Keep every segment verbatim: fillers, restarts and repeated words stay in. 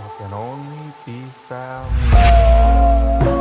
can only be found.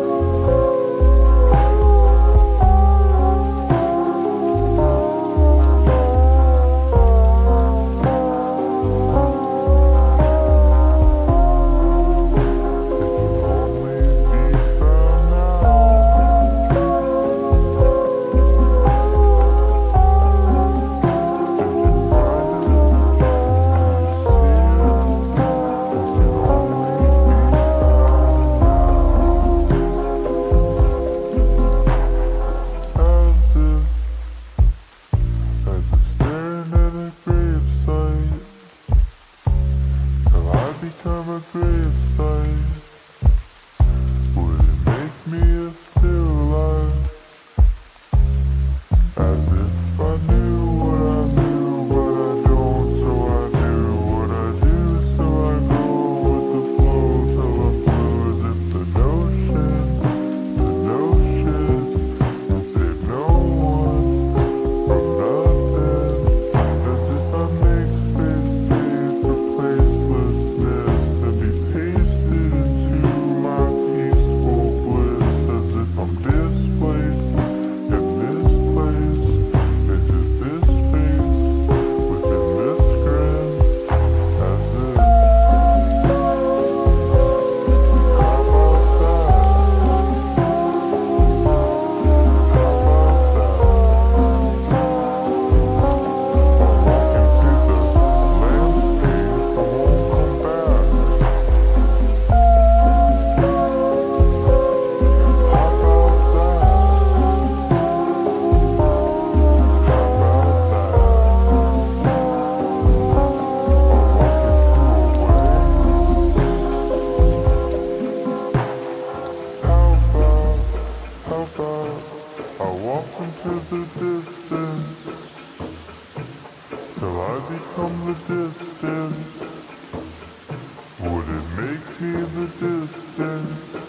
Become a gravesite. Would it make me still alive? As if I knew what I knew, but I don't, so I do what I do, so I go with the flow till I flow as if the notion, the notion, will save no one from nothing. As if I make space save for placelessness and be pasted into my peaceful bliss. As if I'm displaced in this place, into this space, within this grin. As if, how about that? How about that? I walk into the distance till I become the distance. Would it make me the distance?